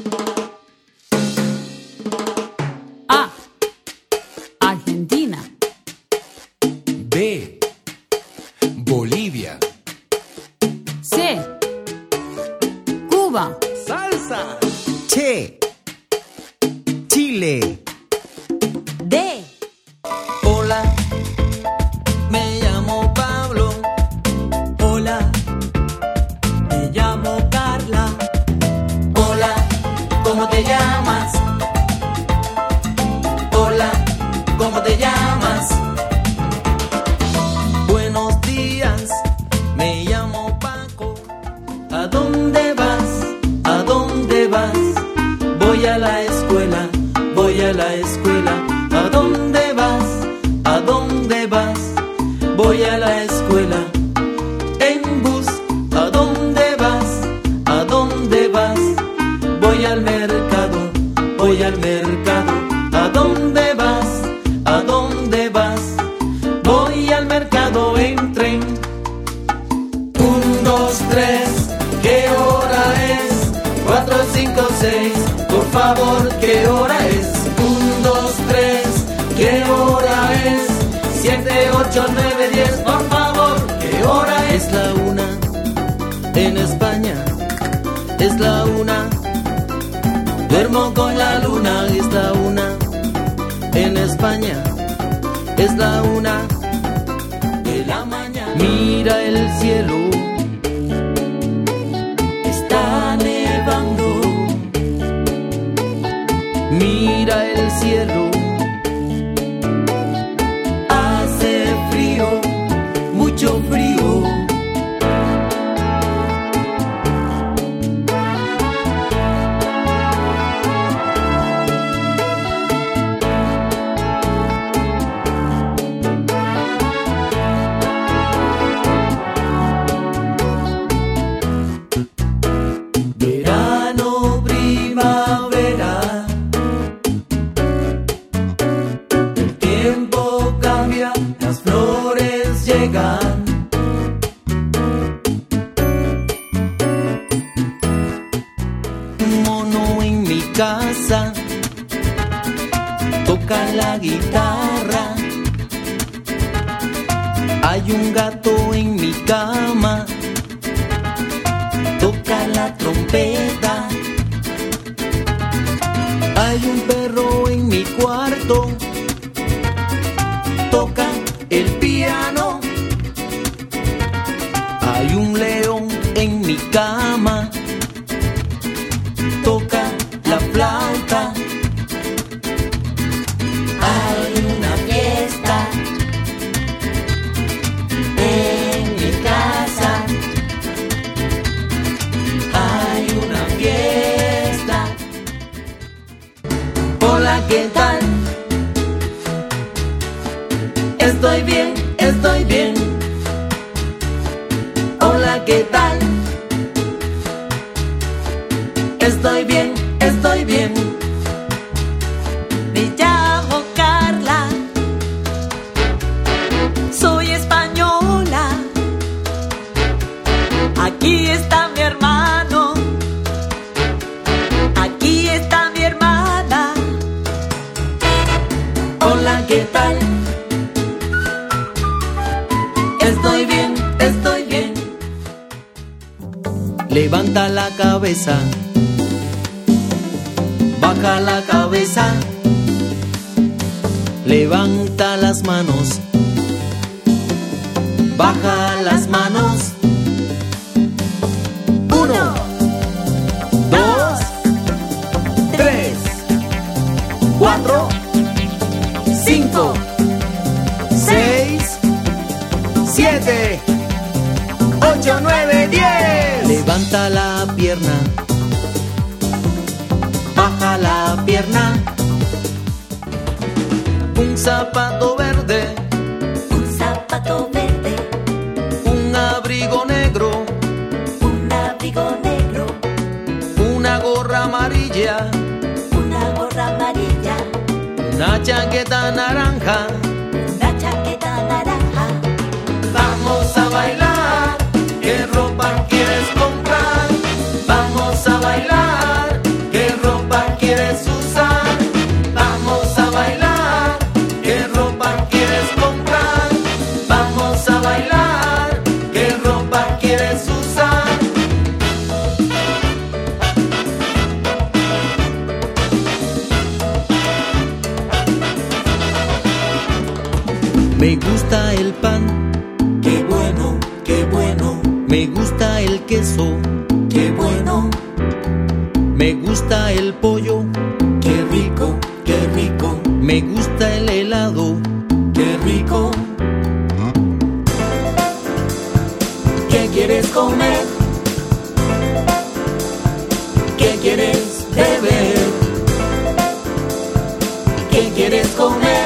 A. Argentina. B. Bolivia. C. Cuba. ¡Salsa! Che. Chile. D. Hola, me llamo Pablo. Hola, me llamo Carla. Hola, ¿cómo te llamas? Hola, ¿cómo te llamas? Buenos días, me llamo Paco. ¿A dónde vas? ¿A dónde vas? Voy a la escuela, voy a la escuela. ¿A dónde vas? ¿A dónde vas? Voy a la escuela en bus. ¿A dónde vas? ¿A dónde vas? Voy al mercado, voy al mercado. ¿A dónde vas? ¿A dónde vas? Voy al mercado en tren. 1, 2, 3, ¿qué hora es? 4, 5, 6, por favor, ¿qué hora es? 1, 2, 3, ¿qué hora es? 7, 8, 9, 10, por favor, ¿qué hora es? Es la 1 en España, es la 1. Duermo con la luna, es la 1 en España, es la 1 de la mañana. Mira el cielo, está nevando. Mira el cielo, hace frío, mucho frío. Verano, primavera, el tiempo cambia, las flores llegan. Un mono en mi casa toca la guitarra. Hay un gato en mi cama, toca la trompeta. Hay un perro en mi cuarto, toca el piano. Hay un león en mi cama, toca la flauta. Hay una fiesta en mi casa. Hay una fiesta. Hola, ¿qué tal? Estoy bien, estoy bien. Hola, ¿qué tal? Estoy bien, estoy bien. Me llamo Carla, soy española. Aquí está mi hermano, aquí está mi hermana. Hola, ¿qué tal? Estoy bien, estoy bien. Levanta la cabeza, baja la cabeza, levanta las manos, baja las manos. 1, 2, 3, 4, 5, 6, 7, 8, 9, 10. Levanta la pierna, baja la pierna. Un zapato verde, un zapato verde, un abrigo negro, un abrigo negro, una gorra amarilla, una gorra amarilla, una chaqueta naranja. una chaqueta naranja. Vamos a bailar, ¿qué ropa quieres comprar? Vamos a bailar, ¿qué Me gusta el pan, Qué bueno, qué bueno, me gusta el queso, qué bueno, me gusta el pollo, qué rico, qué rico, me gusta el helado. qué rico. ¿Qué quieres comer? ¿Qué quieres beber? ¿Qué quieres comer?